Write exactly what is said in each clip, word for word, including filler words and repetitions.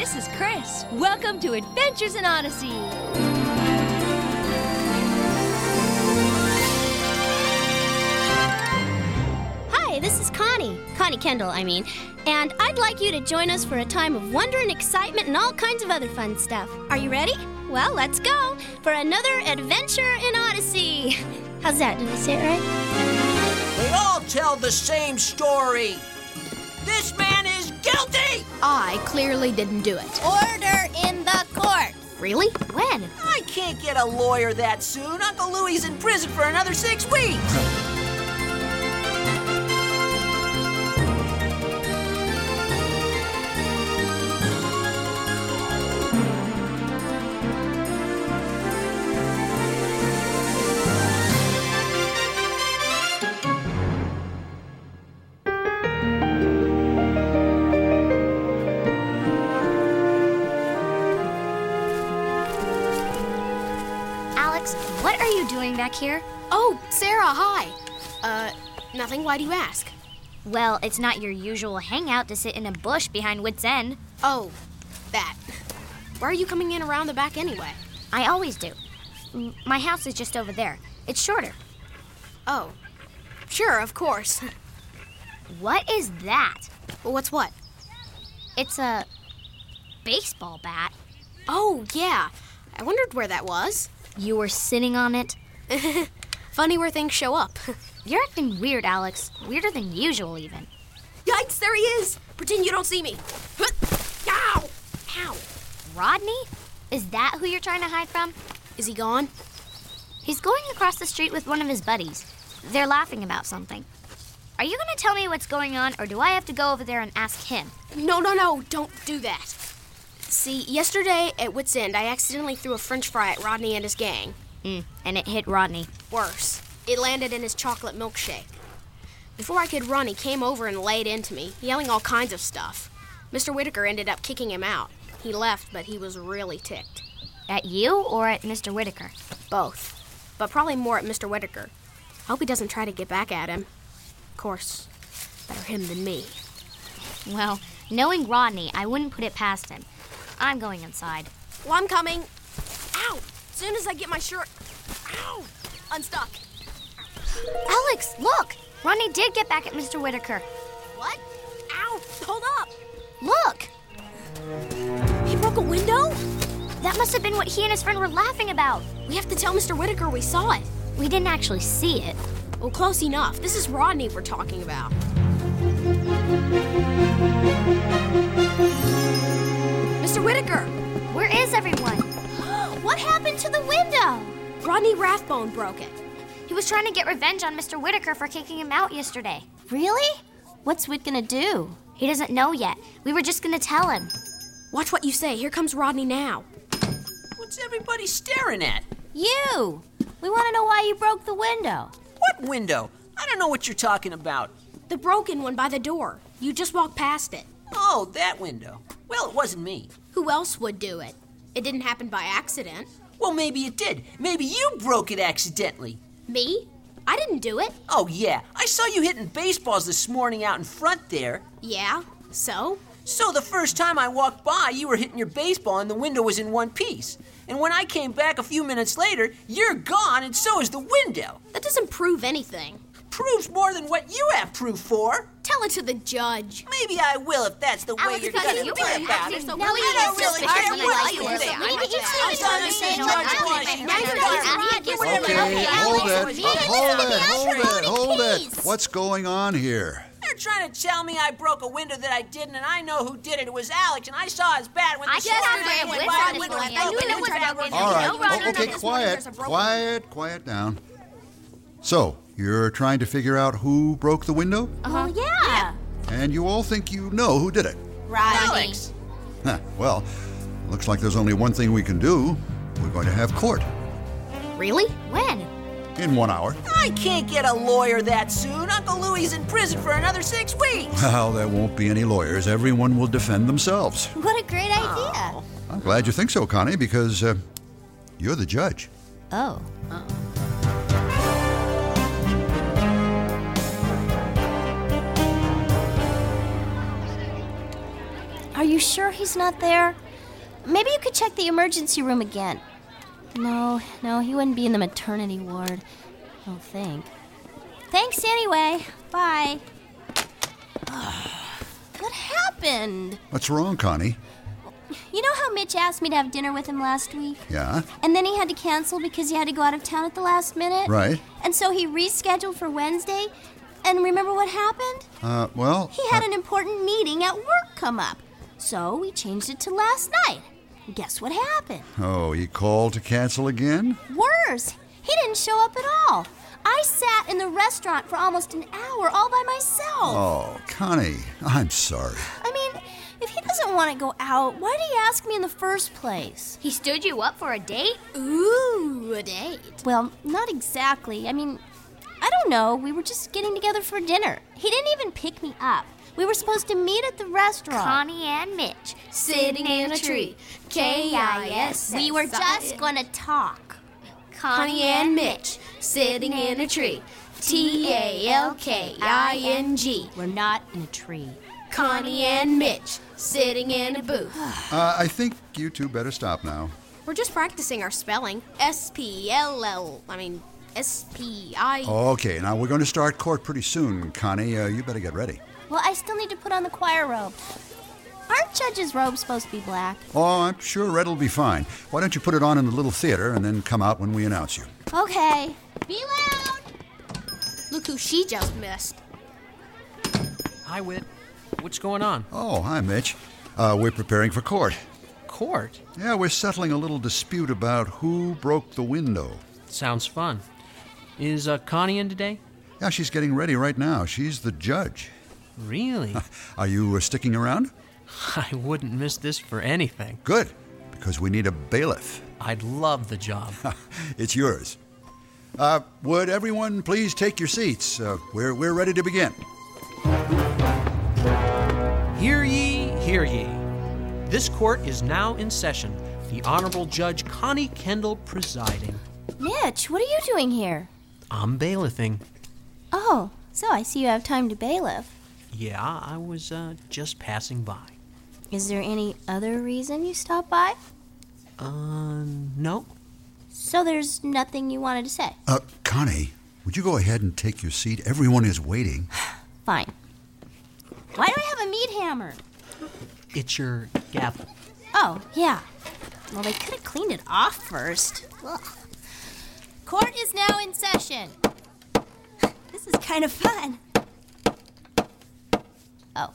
this is Chris. Welcome to Adventures in Odyssey. Hi, this is Connie. Connie Kendall, I mean. And I'd like you to join us for a time of wonder and excitement and all kinds of other fun stuff. Are you ready? Well, let's go for another Adventure in Odyssey. How's that? Did I say it right? They all tell the same story. This man is guilty! I clearly didn't do it. Order in the court. Really? When? I can't get a lawyer that soon. Uncle Louie's in prison for another six weeks. What are you doing back here? Oh, Sarah, hi. Uh, nothing. Why do you ask? Well, it's not your usual hangout to sit in a bush behind Wits End. Oh, that. Why are you coming in around the back anyway? I always do. M- My house is just over there. It's shorter. Oh, sure, of course. What is that? What's what? It's a baseball bat. Oh, yeah. I wondered where that was. You were sitting on it? Funny where things show up. You're acting weird, Alex. Weirder than usual, even. Yikes, there he is. Pretend you don't see me. Ow! Ow! Rodney? Is that who you're trying to hide from? Is he gone? He's going across the street with one of his buddies. They're laughing about something. Are you going to tell me what's going on, or do I have to go over there and ask him? No, no, no, don't do that. See, yesterday at Wits End, I accidentally threw a French fry at Rodney and his gang. Mm, and it hit Rodney. Worse, it landed in his chocolate milkshake. Before I could run, he came over and laid into me, yelling all kinds of stuff. Mister Whitaker ended up kicking him out. He left, but he was really ticked. At you or at Mister Whitaker? Both, but probably more at Mister Whitaker. Hope he doesn't try to get back at him. Of course, better him than me. Well, knowing Rodney, I wouldn't put it past him. I'm going inside. Well, I'm coming. Ow! As soon as I get my shirt... Ow! Unstuck. Alex, look! Rodney did get back at Mister Whitaker. What? Ow! Hold up! Look! He broke a window? That must have been what he and his friend were laughing about. We have to tell Mister Whitaker we saw it. We didn't actually see it. Well, close enough. This is Rodney we're talking about. Mister Whitaker! Where is everyone? What happened to the window? Rodney Rathbone broke it. He was trying to get revenge on Mister Whitaker for kicking him out yesterday. Really? What's Whit gonna do? He doesn't know yet. We were just gonna tell him. Watch what you say. Here comes Rodney now. What's everybody staring at? You! We want to know why you broke the window. What window? I don't know what you're talking about. The broken one by the door. You just walked past it. Oh, that window. Well, it wasn't me. Who else would do it? It didn't happen by accident. Well, maybe it did. Maybe you broke it accidentally. Me? I didn't do it. Oh, yeah. I saw you hitting baseballs this morning out in front there. Yeah? So? So the first time I walked by, you were hitting your baseball and the window was in one piece. And when I came back a few minutes later, you're gone and so is the window. That doesn't prove anything. Proves more than what you have proof for. Tell it to the judge. Maybe I will if that's the way Alex, you're because gonna you be really about have it. to, so No, really I don't it's really just care because what you you like say. it. I Maybe just just I'm say gonna it. say No, George no, Bush. no, Now no, you're no, gonna no, read no, whatever no, you no, want. no, Hold no, it, no, hold no, it, no, hold no, it, hold it. Please. What's going on here? They're trying to tell me I broke a window that I didn't, and I know who did it. It was Alex, and I saw his bat when the I storm just went heard by. it When was the window was on his broken. window. It was I knew broken. All right, No, Ron, oh, no, okay, no, quiet, quiet, quiet down. So, you're trying to figure out who broke the window? Oh, yeah. And you all think you know who did it? Rodney. Alex. Huh, well, looks like there's only one thing we can do. We're going to have court Really? When? in one hour. I can't get a lawyer that soon. Uncle Louie's in prison for another six weeks. Well, there won't be any lawyers. Everyone will defend themselves. What a great idea. I'm glad you think so, Connie, because uh, you're the judge. Oh. Are you sure he's not there? Maybe you could check the emergency room again. No, no, he wouldn't be in the maternity ward. I don't think. Thanks anyway. Bye. What happened? What's wrong, Connie? You know how Mitch asked me to have dinner with him last week? Yeah? And then he had to cancel because he had to go out of town at the last minute? Right. And so he rescheduled for Wednesday. And remember what happened? Uh, well... He had uh, an important meeting at work come up. So we changed it to last night. Guess what happened? Oh, he called to cancel again? Worse, he didn't show up at all. I sat in the restaurant for almost an hour all by myself. Oh, Connie, I'm sorry. I mean, if he doesn't want to go out, why did he ask me in the first place? He stood you up for a date? Ooh, a date. Well, not exactly. I mean, I don't know. We were just getting together for dinner. He didn't even pick me up. We were supposed to meet at the restaurant. Connie and Mitch, sitting in a tree. K I S S. We were just going to talk. Connie and Mitch, sitting in a tree. T A L K I N G. We're not in a tree. Connie and Mitch, sitting in a booth. Uh, I think you two better stop now. We're just practicing our spelling. S P L L. I mean, S P I. Okay, now we're going to start court pretty soon, Connie. Uh, you better get ready. Well, I still need to put on the choir robe. Aren't judges' robes supposed to be black? Oh, I'm sure Red will be fine. Why don't you put it on in the little theater and then come out when we announce you? Okay. Be loud! Look who she just missed. Hi, Whit. What's going on? Oh, hi, Mitch. Uh, we're preparing for court. Court? Yeah, we're settling a little dispute about who broke the window. Sounds fun. Is uh, Connie in today? Yeah, she's getting ready right now. She's the judge. Really? Are you uh, sticking around? I wouldn't miss this for anything. Good, because we need a bailiff. I'd love the job. It's yours. Uh, would everyone please take your seats? Uh, we're, we're ready to begin. Hear ye, hear ye. This court is now in session. The Honorable Judge Connie Kendall presiding. Mitch, what are you doing here? I'm bailiffing. Oh, so I see you have time to bailiff. Yeah, I was uh, just passing by. Is there any other reason you stopped by? Uh, no. So there's nothing you wanted to say? Uh, Connie, would you go ahead and take your seat? Everyone is waiting. Fine. Why do I have a meat hammer? It's your gavel. Oh, yeah. Well, they could have cleaned it off first. Ugh. Court is now in session. This is kind of fun. Oh.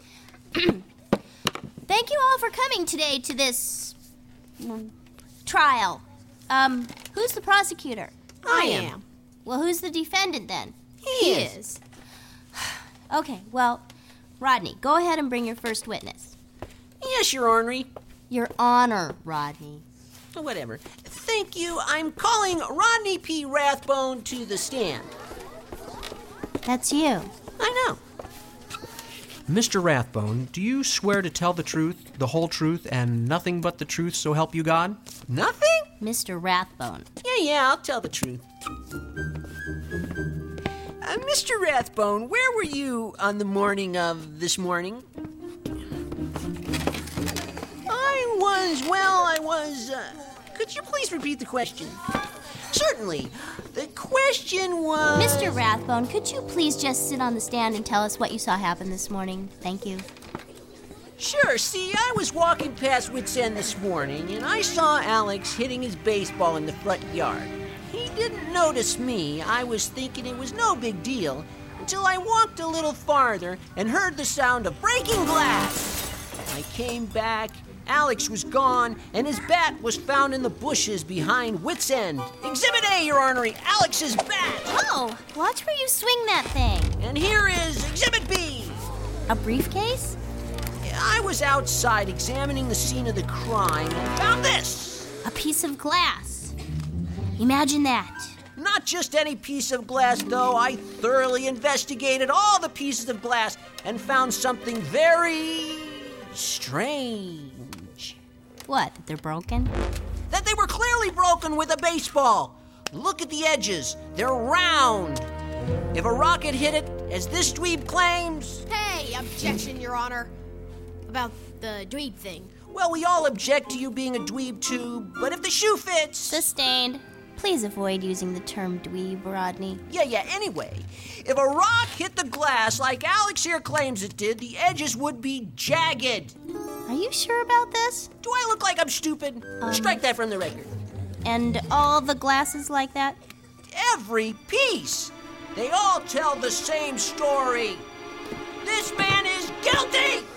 Thank you all for coming today to this mm, trial. Um, who's the prosecutor? I am. Well, who's the defendant then? He is. Okay, well, Rodney, go ahead and bring your first witness. Yes, Your Honor. Your Honor, Rodney. Whatever. Thank you. I'm calling Rodney P. Rathbone to the stand. That's you. I know. Mister Rathbone, do you swear to tell the truth, the whole truth, and nothing but the truth, so help you God? Nothing? Mister Rathbone. Yeah, yeah, I'll tell the truth. Uh, Mister Rathbone, where were you on the morning of this morning? I was, well, I was, uh, could you please repeat the question? Certainly. The question was... Mister Rathbone, could you please just sit on the stand and tell us what you saw happen this morning? Thank you. Sure. See, I was walking past Wits End this morning, and I saw Alex hitting his baseball in the front yard. He didn't notice me. I was thinking it was no big deal until I walked a little farther and heard the sound of breaking glass. I came back. Alex was gone, and his bat was found in the bushes behind Wits End. Exhibit A, Your Honor, Alex's bat. Oh, watch where you swing that thing. And here is Exhibit B. A briefcase? I was outside examining the scene of the crime and found this. A piece of glass. Imagine that. Not just any piece of glass, though. I thoroughly investigated all the pieces of glass and found something very strange. What, that they're broken? That they were clearly broken with a baseball. Look at the edges. They're round. If a rocket hit it, as this dweeb claims... Hey, objection, Your Honor. A about the dweeb thing. Well, we all object to you being a dweeb too, but if the shoe fits... Sustained. Please avoid using the term dweeb, Rodney. Yeah, yeah, anyway, if a rock hit the glass like Alex here claims it did, the edges would be jagged. Are you sure about this? Do I look like I'm stupid? Um, Strike that from the record. And all the glasses like that? Every piece. They all tell the same story. This man is guilty!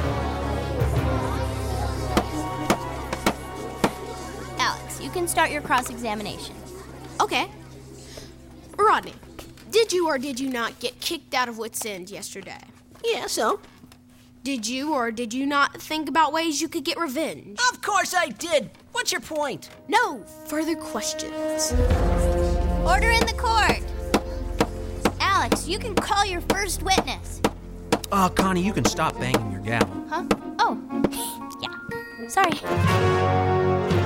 Alex, you can start your cross-examination. Okay. Rodney, did you or did you not get kicked out of Wits End yesterday? Yeah, so? Did you or did you not think about ways you could get revenge? Of course I did. What's your point? No further questions. Order in the court. Alex, you can call your first witness. Oh, Connie, you can stop banging your gavel. Huh? Oh, yeah. Sorry.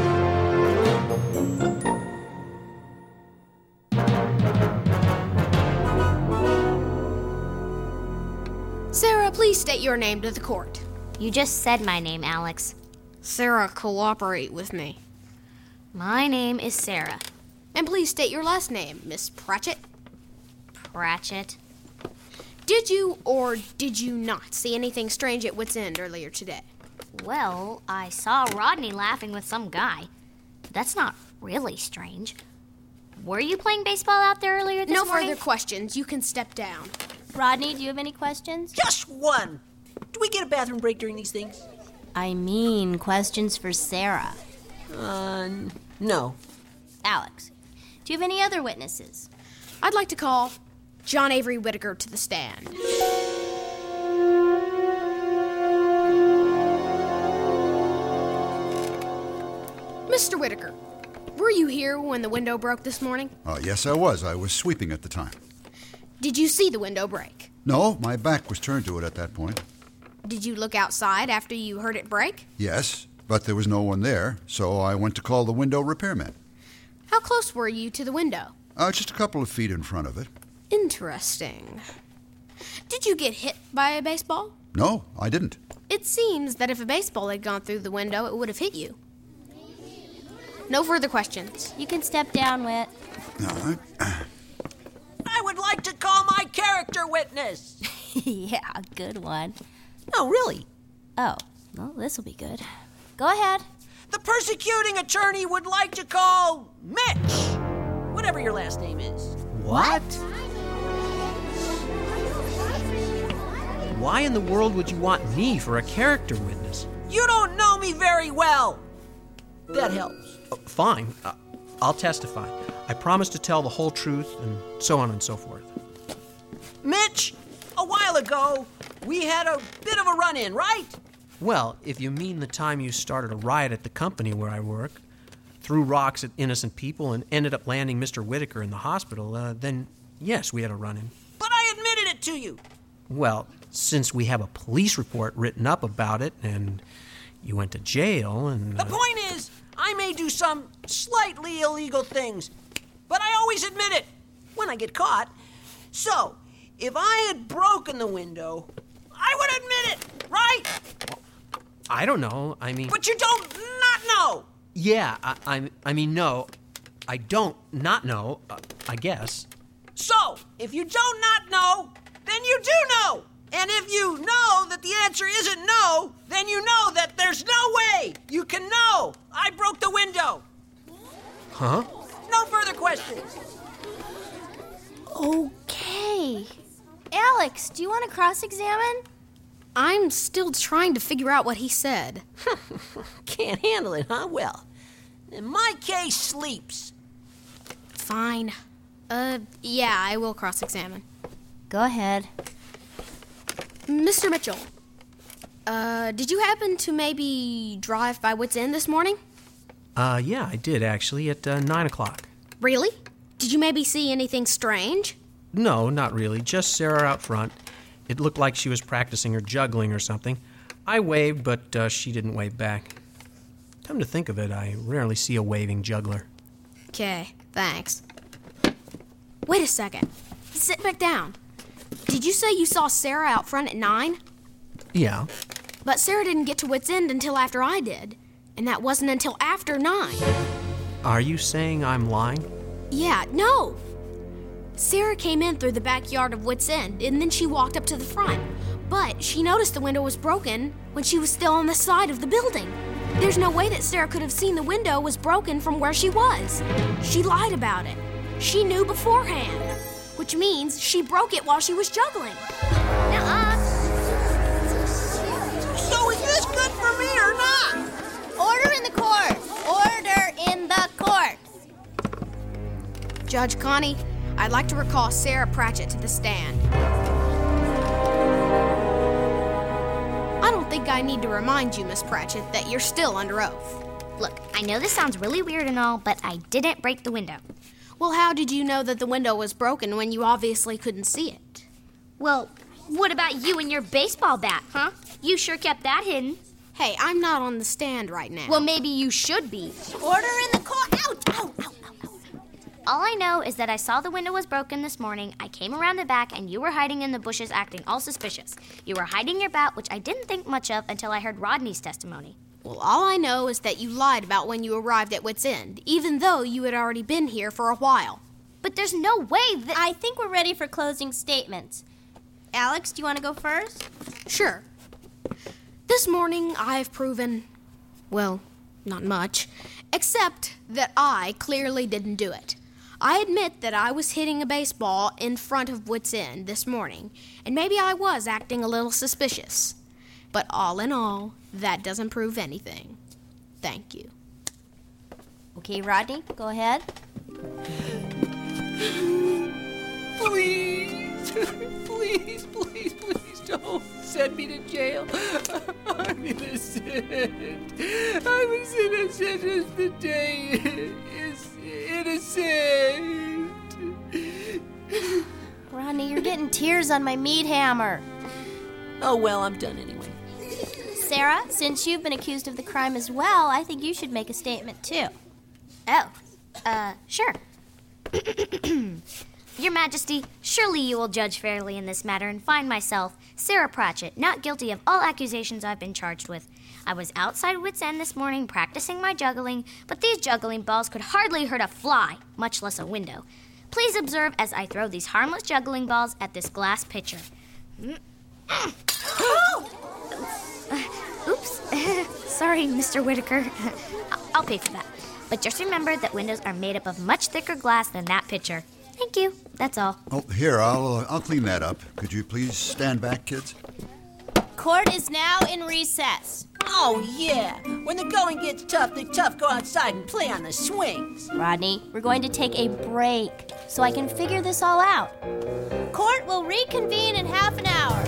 Sarah, please state your name to the court. You just said my name, Alex. Sarah, cooperate with me. My name is Sarah. And please state your last name, Miss Pratchett. Pratchett. Did you or did you not see anything strange at Wits End earlier today? Well, I saw Rodney laughing with some guy. That's not really strange. Were you playing baseball out there earlier this no morning? No further questions. You can step down. Rodney, do you have any questions? Just one. Do we get a bathroom break during these things? I mean, questions for Sarah. Uh, n- no. Alex, do you have any other witnesses? I'd like to call John Avery Whitaker to the stand. Mister Whitaker, were you here when the window broke this morning? Uh, yes, I was. I was sweeping at the time. Did you see the window break? No, my back was turned to it at that point. Did you look outside after you heard it break? Yes, but there was no one there, so I went to call the window repairman. How close were you to the window? Uh, just a couple of feet in front of it. Interesting. Did you get hit by a baseball? No, I didn't. It seems that if a baseball had gone through the window, it would have hit you. No further questions. You can step down, Whit. No, I... I would like to call my character witness. Yeah, good one. No, really. Oh, well, this'll be good. Go ahead. The persecuting attorney would like to call Mitch. Whatever your last name is. What? Why in the world would you want me for a character witness? You don't know me very well. That helps. Oh, fine. Uh, I'll testify. I promise to tell the whole truth, and so on and so forth. Mitch, a while ago, we had a bit of a run-in, right? Well, if you mean the time you started a riot at the company where I work, threw rocks at innocent people, and ended up landing Mister Whitaker in the hospital, uh, then yes, we had a run-in. But I admitted it to you. Well, since we have a police report written up about it, and you went to jail, and... Uh... The point is, I may do some slightly illegal things, but I always admit it when I get caught. So, if I had broken the window, I would admit it, right? I don't know. I mean... But you don't not know. Yeah, I, I, I mean, no. I don't not know, uh, I guess. So, if you don't not know, then you do know. And if you know that the answer isn't no, then you know that there's no way you can know I broke the window. Huh? No further questions. Okay. Alex, do you want to cross-examine? I'm still trying to figure out what he said. Can't handle it, huh? Well, in my case, sleeps. Fine. Uh, yeah, I will cross-examine. Go ahead. Mister Mitchell, uh, did you happen to maybe drive by Wits End this morning? Uh, yeah, I did, actually, at uh, nine o'clock. Really? Did you maybe see anything strange? No, not really. Just Sarah out front. It looked like she was practicing her juggling or something. I waved, but uh, she didn't wave back. Come to think of it, I rarely see a waving juggler. Okay, thanks. Wait a second. Sit back down. Did you say you saw Sarah out front at nine? Yeah. But Sarah didn't get to Wits End until after I did. And that wasn't until after nine. Are you saying I'm lying? Yeah, no. Sarah came in through the backyard of Wits End, and then she walked up to the front. But she noticed the window was broken when she was still on the side of the building. There's no way that Sarah could have seen the window was broken from where she was. She lied about it. She knew beforehand, which means she broke it while she was juggling. Nuh-uh. So is this good for me or not? Order in the court! Order in the court! Judge Connie, I'd like to recall Sarah Pratchett to the stand. I don't think I need to remind you, Miss Pratchett, that you're still under oath. Look, I know this sounds really weird and all, but I didn't break the window. Well, how did you know that the window was broken when you obviously couldn't see it? Well, what about you and your baseball bat, huh? You sure kept that hidden. Hey, I'm not on the stand right now. Well, maybe you should be. Order in the court! Ouch! Ow! Ow! Ow! Ow! All I know is that I saw the window was broken this morning. I came around the back, and you were hiding in the bushes acting all suspicious. You were hiding your bat, which I didn't think much of until I heard Rodney's testimony. Well, all I know is that you lied about when you arrived at Wits End, even though you had already been here for a while. But there's no way that... I think we're ready for closing statements. Alex, do you want to go first? Sure. This morning, I've proven, well, not much, except that I clearly didn't do it. I admit that I was hitting a baseball in front of Wits End this morning, and maybe I was acting a little suspicious. But all in all, that doesn't prove anything. Thank you. Okay, Rodney, go ahead. Please, please, please, please don't send me to jail. I'm innocent. I'm as innocent as the day is innocent. Rodney, you're getting tears on my meat hammer. Oh, well, I'm done anyway. Sarah, since you've been accused of the crime as well, I think you should make a statement too. Oh, uh, sure. Your Majesty, surely you will judge fairly in this matter and find myself, Sarah Pratchett, not guilty of all accusations I've been charged with. I was outside Wits End this morning practicing my juggling, but these juggling balls could hardly hurt a fly, much less a window. Please observe as I throw these harmless juggling balls at this glass pitcher. Oops. Sorry, Mister Whitaker. I'll pay for that. But just remember that windows are made up of much thicker glass than that pitcher. Thank you. That's all. Oh, here, I'll uh, I'll clean that up. Could you please stand back, kids? Court is now in recess. Oh, yeah. When the going gets tough, the tough go outside and play on the swings. Rodney, we're going to take a break so I can figure this all out. Court will reconvene in half an hour.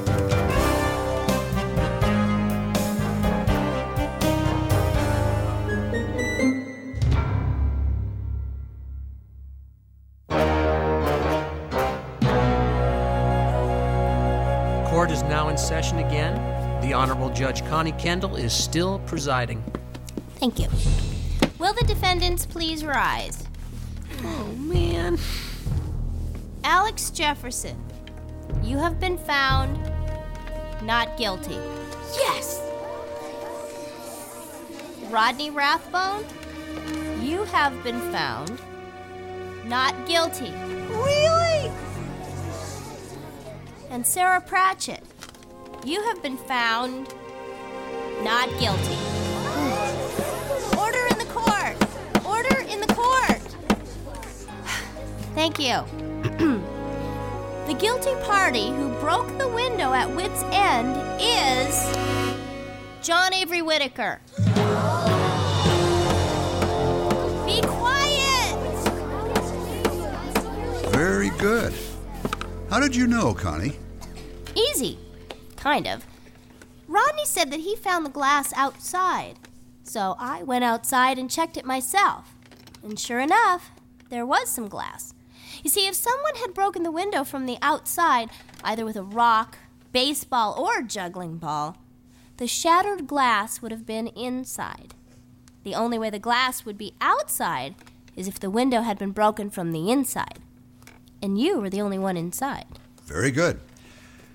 Court is now in session again. The Honorable Judge Connie Kendall is still presiding. Thank you. Will the defendants please rise? Oh, man. Alex Jefferson, you have been found not guilty. Yes! Rodney Rathbone, you have been found not guilty. Really? And Sarah Pratchett, you have been found not guilty. Order in the court! Order in the court! Thank you. The guilty party who broke the window at Wits End is John Avery Whitaker. Be quiet! Very good. How did you know, Connie? Easy. Kind of. Rodney said that he found the glass outside. So I went outside and checked it myself. And sure enough, there was some glass. You see, if someone had broken the window from the outside, either with a rock, baseball, or juggling ball, the shattered glass would have been inside. The only way the glass would be outside is if the window had been broken from the inside. And you were the only one inside. Very good.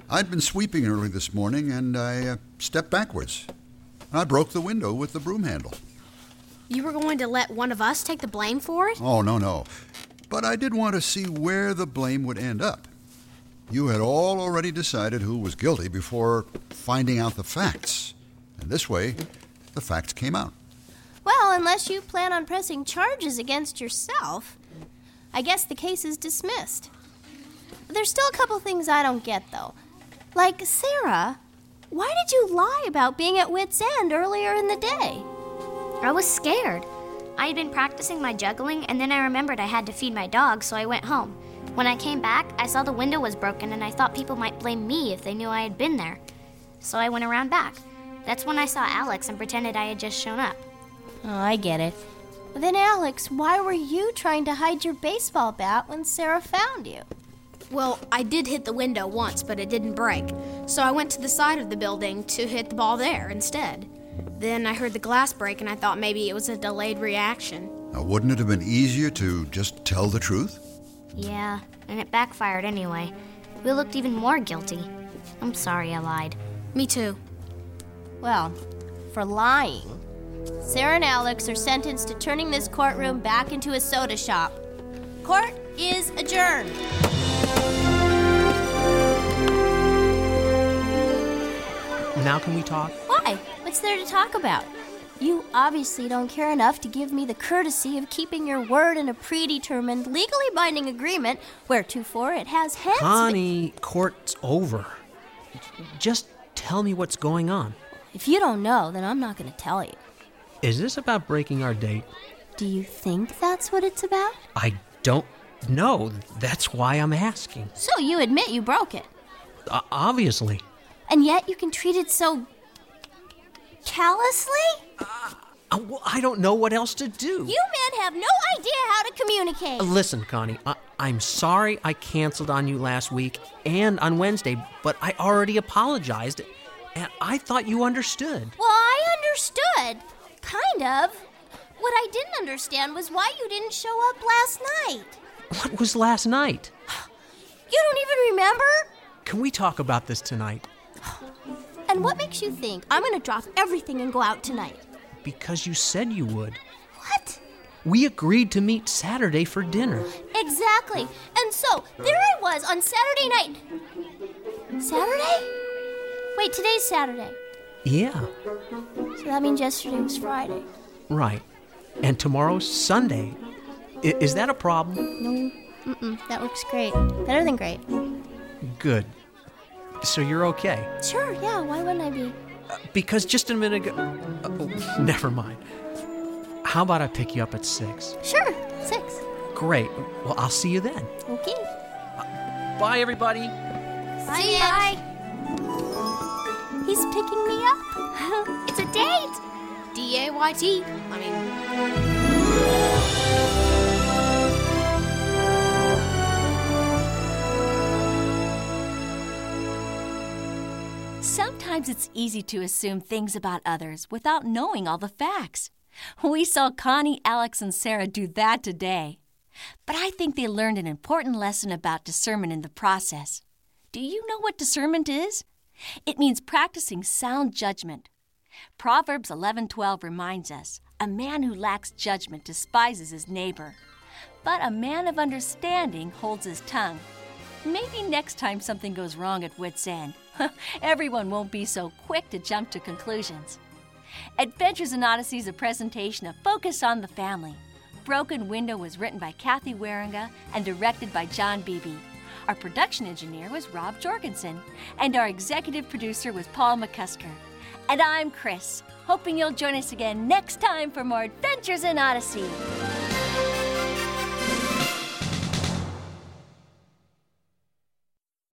I'd been sweeping early this morning, and I uh, stepped backwards. I broke the window with the broom handle. You were going to let one of us take the blame for it? Oh, no, no. But I did want to see where the blame would end up. You had all already decided who was guilty before finding out the facts. And this way, the facts came out. Well, unless you plan on pressing charges against yourself, I guess the case is dismissed. There's still a couple things I don't get, though. Like, Sarah, why did you lie about being at Wits End earlier in the day? I was scared. I had been practicing my juggling, and then I remembered I had to feed my dog, so I went home. When I came back, I saw the window was broken, and I thought people might blame me if they knew I had been there. So I went around back. That's when I saw Alex and pretended I had just shown up. Oh, I get it. Then, Alex, why were you trying to hide your baseball bat when Sarah found you? Well, I did hit the window once, but it didn't break. So I went to the side of the building to hit the ball there instead. Then I heard the glass break, and I thought maybe it was a delayed reaction. Now, wouldn't it have been easier to just tell the truth? Yeah, and it backfired anyway. We looked even more guilty. I'm sorry I lied. Me too. Well, for lying, Sarah and Alex are sentenced to turning this courtroom back into a soda shop. Court is adjourned. Now can we talk? Why? What's there to talk about? You obviously don't care enough to give me the courtesy of keeping your word in a predetermined, legally binding agreement wheretofore it has hence... Connie, court's over. Just tell me what's going on. If you don't know, then I'm not going to tell you. Is this about breaking our date? Do you think that's what it's about? I don't know. That's why I'm asking. So you admit you broke it. Uh, obviously. And yet you can treat it so... callously? Uh, well, I don't know what else to do. You men have no idea how to communicate. Uh, listen, Connie, I- I'm sorry I canceled on you last week and on Wednesday, but I already apologized, and I thought you understood. Well, I understood. Kind of. What I didn't understand was why you didn't show up last night. What was last night? You don't even remember? Can we talk about this tonight? And what makes you think I'm going to drop everything and go out tonight? Because you said you would. What? We agreed to meet Saturday for dinner. Exactly. And so, there I was on Saturday night. Saturday? Wait, today's Saturday. Yeah. So that means yesterday was Friday. Right. And tomorrow's Sunday. I- is that a problem? No. Mm-mm. That works great. Better than great. Good. So you're okay? Sure, yeah. Why wouldn't I be? Uh, because just a minute ago... Uh, oh, never mind. How about I pick you up at six? Sure, six. Great. Well, I'll see you then. Okay. Uh, bye, everybody. Bye, Mitch. Bye. He's picking me up. It's a date! D A Y T. I mean... Sometimes it's easy to assume things about others without knowing all the facts. We saw Connie, Alex, and Sarah do that today. But I think they learned an important lesson about discernment in the process. Do you know what discernment is? It means practicing sound judgment. Proverbs eleven twelve reminds us, a man who lacks judgment despises his neighbor, but a man of understanding holds his tongue. Maybe next time something goes wrong at Wits End, everyone won't be so quick to jump to conclusions. Adventures in Odyssey is a presentation of Focus on the Family. Broken Window was written by Kathy Waringa and directed by John Beebe. Our production engineer was Rob Jorgensen, and our executive producer was Paul McCusker. And I'm Chris, hoping you'll join us again next time for more Adventures in Odyssey.